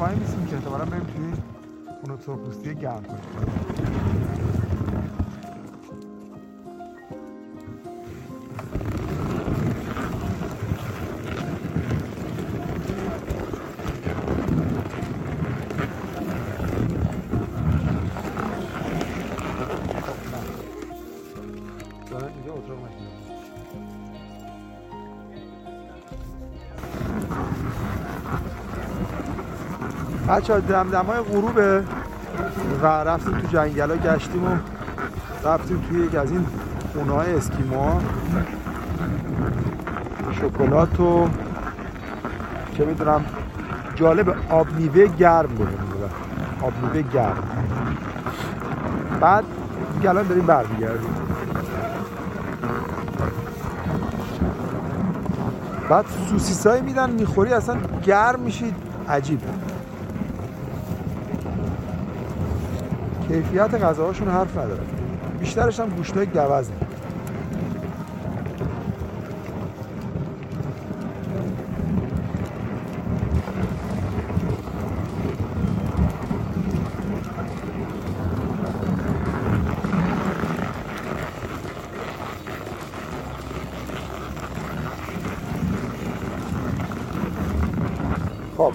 وای میسیم که احتمالا بریم توی خونه سرخپوستی گرم کنیم. اینجا اتاق ماشین بچه‌ها دمدمای غروبه و رفتیم تو جنگل ها گشتیم و رفتیم توی یک از این خونه های اسکیموها شکلات و چه میدونم جالب آب میوه گرم بودیم آب میوه گرم. بعد الان داریم برمیگردیم. بعد سوسیسایی میدن میخوری اصلا گرم میشید عجیب. کیفیت غذاهاشون حرف نداره. بیشترش هم گوشتای گوزنه. خب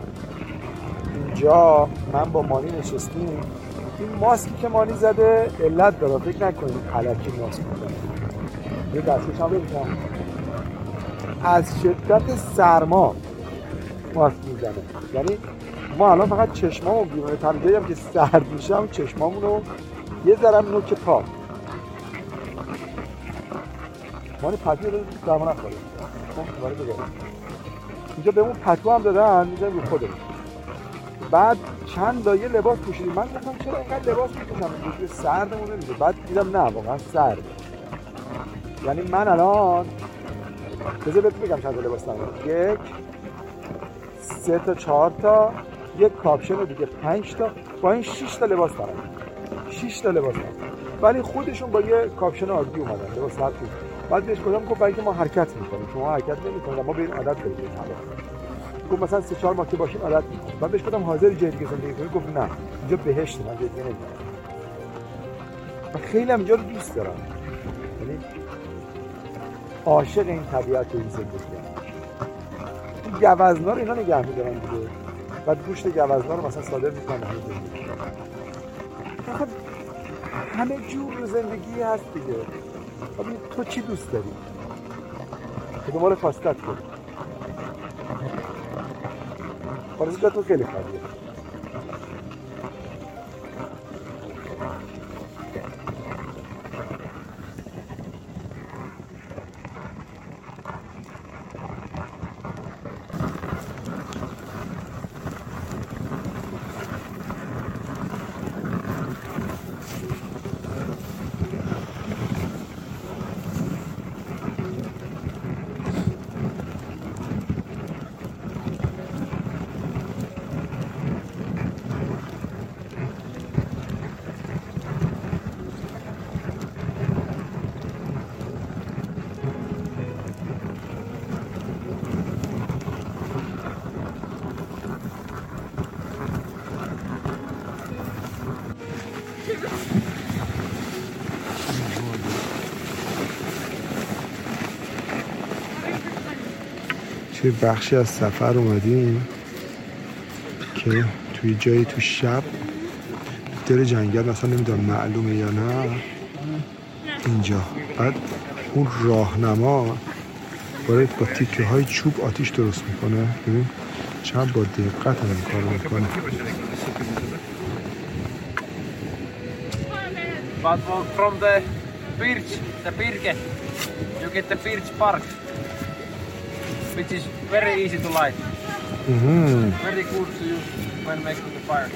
اینجا من با مانی نشستیم. این ماسکی که مانی زده علت داره، فکر نکنید الکی ماسک میزنه. یه دستش هم ببینم از شدت سرما ماسک میزنه. یعنی ما الان فقط چشمامو بیرونه تمیزی هم که سرد میشه هم چشمامونو یه ذرم نوک پا مانی پتو رو درما نخوره. دوباره بگم اینجا بهمون پتو هم دادن میزنیم رو خودمون. بعد چند لایه لباس پوشیدیم. من گفتم چرا اینقدر لباس میپوشم اینجوری سردمون نمیشه. بعد دیدم نه واقعا سرده. یعنی من الان بذار بهت بگم چند تا لباس دارم. 1 3 تا 4 تا یک کاپشن دیگه 5 تا با این 6 تا لباس دارم. 6 تا لباس دارم. ولی خودشون با یه کاپشن عادی اومدن لباس سرد. بعد بهش گفتم گفت برای که ما حرکت میکنیم شما حرکت نمیکنید ما به این عادت داریم. گفت مثلا 3-4 ماه که باشیم عادت میکنیم. من بهش گفتم حاضر جای دیگه زندگی کنی؟ گفت نه اینجا بهشت من جای دیگه نمیرم. من خیلی هم اینجا رو دوست دارم. یعنی عاشق این طبیعت و این زندگی ام. این گوزنا رو اینا نگه می‌دارن دیگه. بعد گوشت گوزنا رو مثلا صادر می‌کنن همه زندگی. خب همه جور زندگی هست دیگه. خب تو چی دوست داری؟ دنبال فاستت کن. تو خیلی خوبه. توی بخشی از سفر اومدیم که توی جایی تو شب در جنگل مثلا نمیدونم معلومه یا نه اینجا. بعد اون راهنما برای با تیکه های چوب آتیش درست میکنه. ببین چند با دقت این کار میکنه. But from the Birke, you get the birch bark, which is very easy to light. Very good to use when making the fire.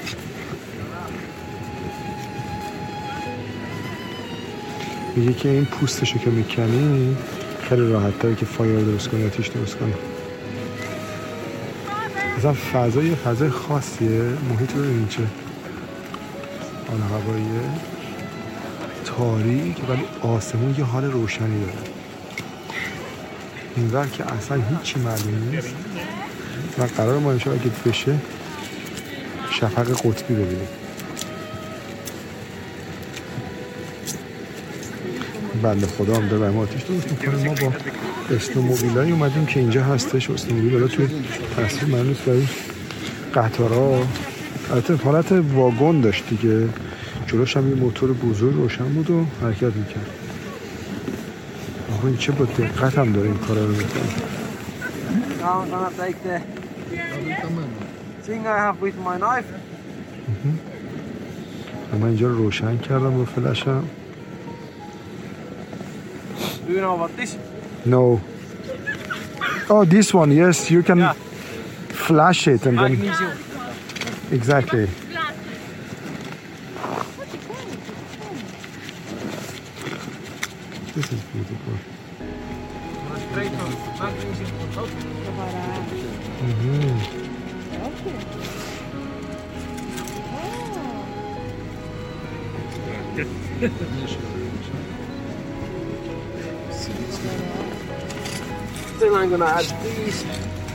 میگه که این پوستشو که میکنی خیلی راحت تره که فایر درست کنی، آتیش درست کنی. مثلا فضای خاصیه. محیط رو ببین چه حال هواییه تاریک ولی آسمون یه حال روشنی داره. اینور که اصلا هیچی معلوم نیست. من قرار ما امشب اگه بشه شفق قطبی ببینیم. بنده خدا هم داره ما آتیش درست میکنه. ما با اسنوموبیلایی اومدیم که اینجا هستش. اسنوموبیل حالا توی تصویر معنیست برای قطارها. البته حالت واگن داشت دیگه، جلوش هم یه موتور بزرگ روشن بود و حرکت میکرد. آقا این چه با دقت هم داره این کارا رو میکنه. Now I'm gonna take the thing I have with my knife. من اینجا رو روشن کردم با فلشم. Do you know what this? No. Oh, this one. Yes, you can flash it and then. Magnesium. Exactly. This is beautiful. Straight on magnesium on top. Then I'm gonna add these.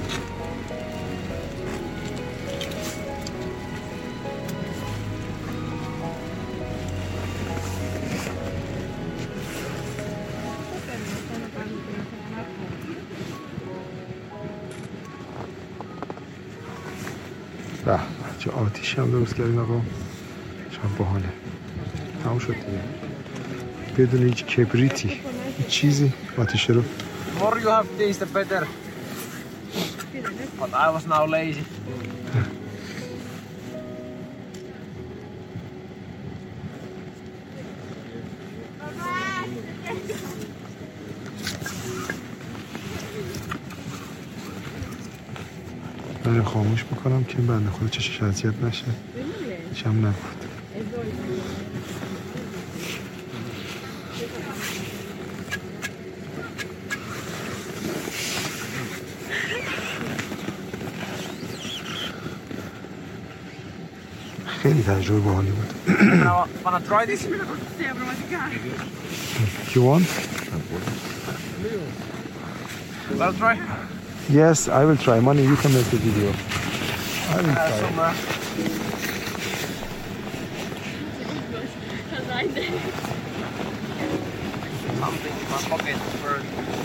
به چه آتیشی هم درست کردین آقا. چند باحاله. تموم شد دیگه. بدون هیچ کبریتی هیچ چیزی آتیش رو. The more you have these, the better. But I was now lazy. من خاموش میکنم که بنده خدا چشش اذیت نشه. شم نگفت. خیلی تجربه باحالی بود. Wanna try this? You want? Wanna try? Yes, I will try. Money, you can make the video. I will try. Something in my pocket first.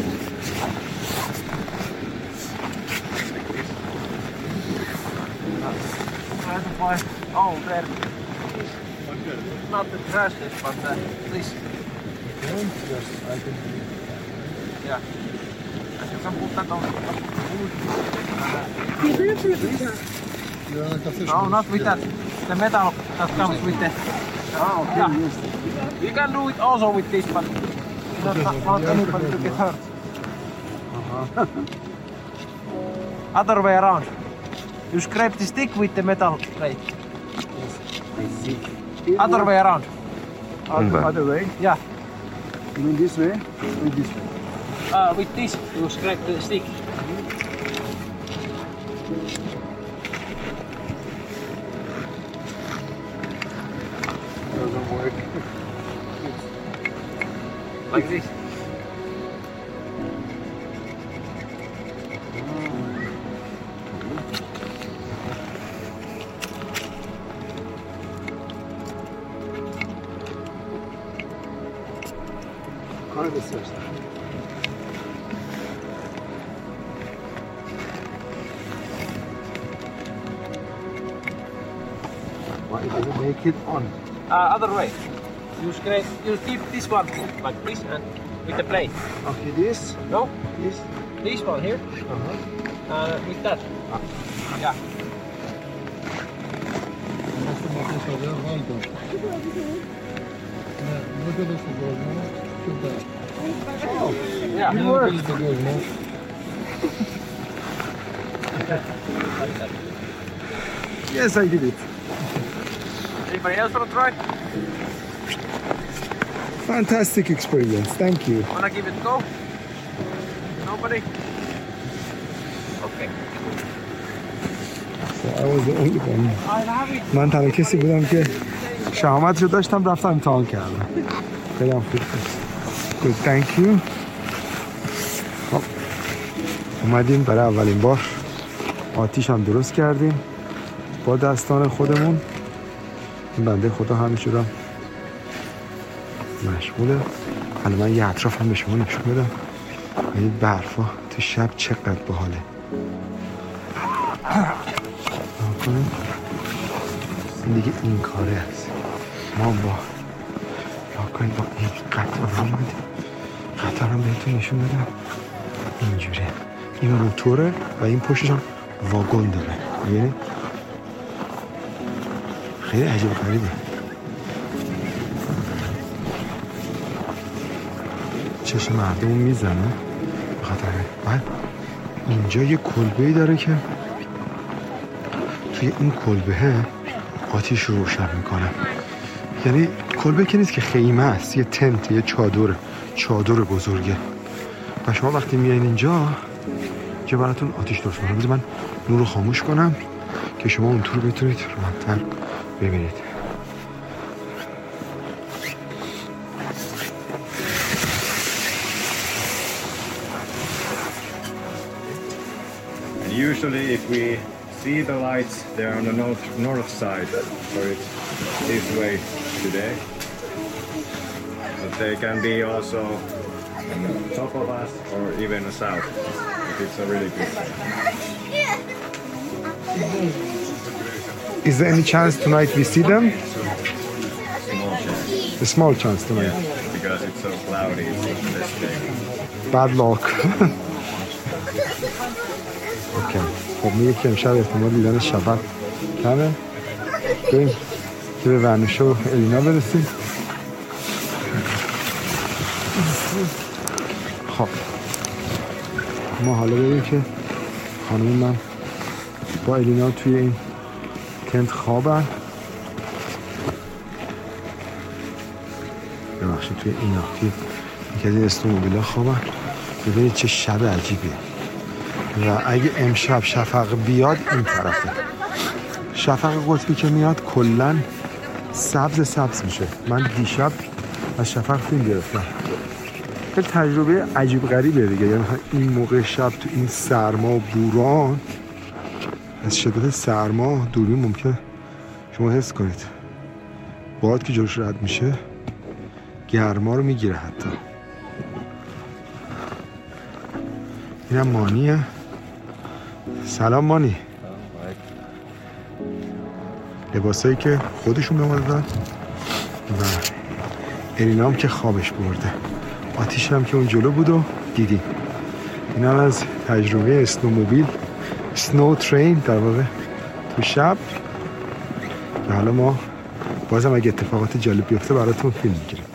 Try to find. Oh, there. Not the trash list, but this. Yes, I can. Yeah. And you can put that on. No, not with that. The metal that comes with the. Oh, okay. Yeah. Yes. You can do it also with this, but not anybody to get hurt. Other way around. You scrape the stick with the metal plate. Other way around. Other way? Yeah. You mean this way? Or this way? With this, you scrape the stick. Doesn't work. Like this. کار بسیار سخت. Why doesn't make it on? Other way. You keep this one like this and with the plate. Okay, this? No? This? This one here. With that. Yeah. Yeah, it works. Yes, I did it. Anybody else want to try? Fantastic experience. Thank you. Wanna give it a go? Nobody? Okay. So I was the only one. I'll have it. من تنها کسی بودم که شهامت رو داشتم رفتم امتحان کردم. خیلی هم خوب بود. Good, thank you. خب اومدیم برای اولین بار آتیش هم درست کردیم. با دستان خودمون. این بنده خدا همیشه دارم مشغوله. حالا من یه اطراف هم به شما نشون بدم. این برفا تو شب چقدر باحاله. دیگه این کاره هست. ما با این قطار رو اومدیم. قطار هم بهتون نشون بدم. اینجوریه. این موتوره و این پشتش هم واگن داره. میبینید؟ خیلی عجیب غریبه. چشم مردم رو میزنه بخاطر بعد اینجا یه کلبه‌ای داره که توی این کلبه آتیش رو روشن میکنه. یعنی کلبه که نیست که خیمه است، یه تنت، یه چادر بزرگه و شما وقتی میایین اینجا براتون آتیش درست میکنه. بذار من نور رو خاموش کنم که شما اونطور بتونید راحت‌تر ببینید. Usually if we see the lights, they're on the north side, so it's this way today. But they can be also on the top of us or even the south, if it's a really good day. Is there any chance tonight we see them? Small chance. A small chance tonight. Yeah, because it's so cloudy, it's not this day. Bad luck. اوکی. خب میگه که امشب احتمال دیدن شفق کمه. بریم که به ورنوشه و الینا برسیم. خب ما حالا بریم که خانم من با الینا توی این تنت خوابن. ببخشید توی این آختی یکی از این استوموبیل ها خوابن. ببینید چه شب عجیبیه. و اگه امشب شفق بیاد این طرفه. شفق قطبی که میاد کلن سبز میشه. من دیشب از شفق فیلم گرفتم. خیلی تجربه عجیب غریبه دیگه. یعنی این موقع شب تو این سرما و بوران، از شدت سرما دوربین ممکن شما حس کنید باد که جلوش رد میشه گرما رو میگیره. حتی اینم مانیه. سلام مانی. لباسایی که خودشون به ما دادن و الینا هم که خوابش برده. آتیش هم که اون جلو بود و دیدیم. این هم از تجربه اسنوموبیل، سنو ترین در واقع تو شب که حالا ما بازم اگه اتفاقات جالب بیفته براتون فیلم میگیریم.